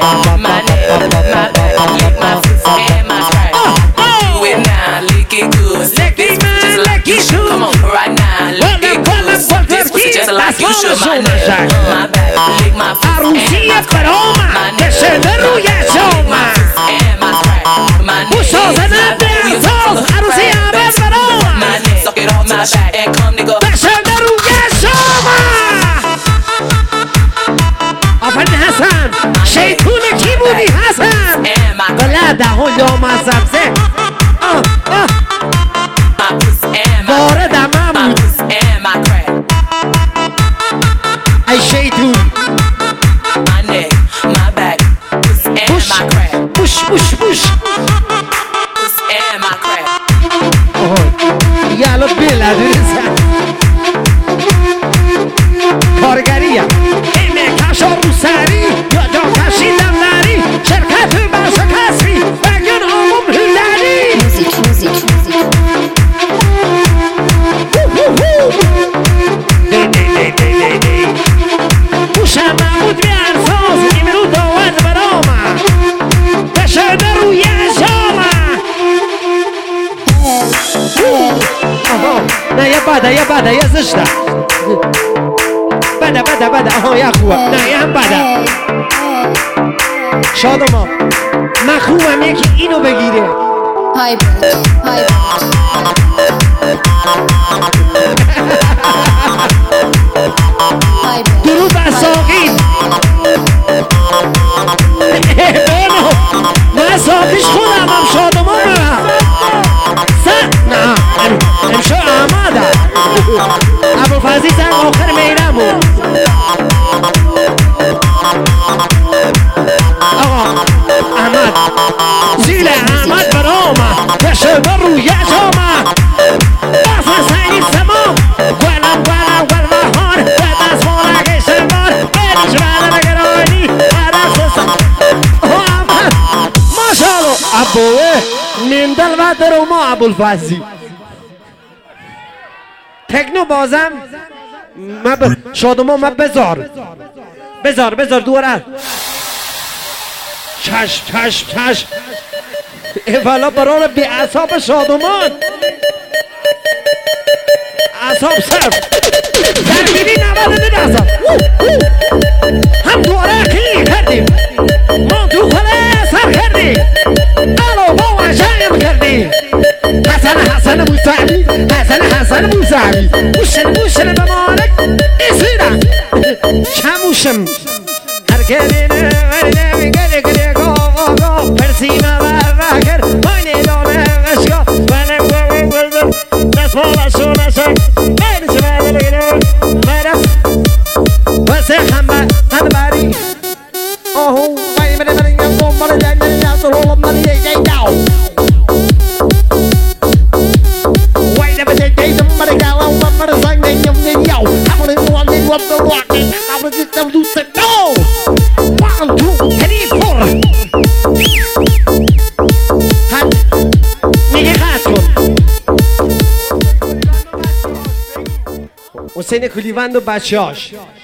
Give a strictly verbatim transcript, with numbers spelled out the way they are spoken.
my neck, my back, lick my foot and my crack. Do it now, lick it good. Lick this just like you should. Come on, right now, lick it good. Suck this pussy just like you should. My neck, my back, lick my foot and my crack. My neck, lick my foot and my crack. My neck, my neck, suck it off my back and come nigga. آفرین حسن شیطون کی بودی حسن بله دهون یا مزمزه واردم هم ای شیطون بوش بوش بوش بوش یالا بیلا درسن کارگریه ایمه کشا رو سری یا جا کشیدم نری شرکت باشا کسری بگن آموم هیلری موزیک موزیک موزیک دی دی دی دی دی دی بوشم محمود بیارساز ایمرو داود برامه بشرده روی شامه نه یه بده یه بده یه زشته بده بده بده آها یه خوبه نه یه هم بده شادما من خوبم یکی اینو بگیره های های درود بر ساقین بانو نه ساقیش خودم هم شادما برم نه امشا احمده ابوالفضلی زن آخر میرمو آقا احمد زیل احمد برامه بشه روی جامه بس سینی سما گلم گلم گل بهار به دست مانگه شنبار بریش بله بگرانی برست سم احمد ماشالله ابوه نیم دل و درو ما ابوالفضلی تکنو بازم ما ب... شادما ما بذار بذار بذار دوره چشم چشم چشم اولا برای بی اعصاب شادمان اعصاب صرف درگیری نود دو اعصاب هم دوره خیلی کردیم ما تو خله سر کردیم الو با عجایب کردیم حسن حسن موسوی حسن حسن موسوی بوشن بوشن بمارک ایسیرم چموشم هرکرینه ورده میگره گره گا گا گا پرسیمه و وکر پایینه دانه غشگا ونه گوه گوه دست مالشو نشک بینش بله بگیره برم واسه خمبه هم بری آهو بایی بره بره گم گم بره دنگه نیاز رو بره یه یه یاو حسین کلیوند و بچه‌هاش